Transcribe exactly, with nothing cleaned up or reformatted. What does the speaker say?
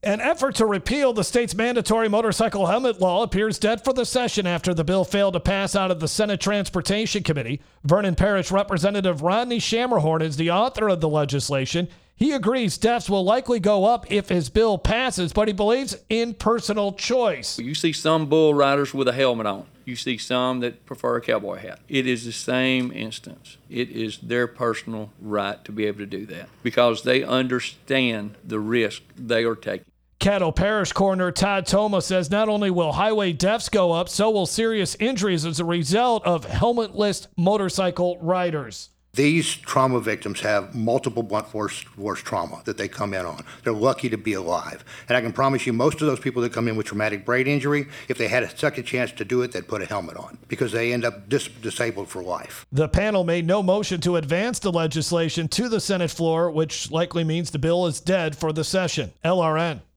An effort to repeal the state's mandatory motorcycle helmet law appears dead for the session after the bill failed to pass out of the Senate Transportation Committee. Vernon Parish Representative Rodney Shammerhorn is the author of the legislation. He agrees deaths will likely go up if his bill passes, but he believes in personal choice. You see some bull riders with a helmet on. You see some that prefer a cowboy hat. It is the same instance. It is their personal right to be able to do that because they understand the risk they are taking. Caddo Parish Coroner Todd Toma says not only will highway deaths go up, so will serious injuries as a result of helmetless motorcycle riders. These trauma victims have multiple blunt force, force trauma that they come in on. They're lucky to be alive. And I can promise you most of those people that come in with traumatic brain injury, if they had a second chance to do it, they'd put a helmet on because they end up dis- disabled for life. The panel made no motion to advance the legislation to the Senate floor, which likely means the bill is dead for the session. L R N.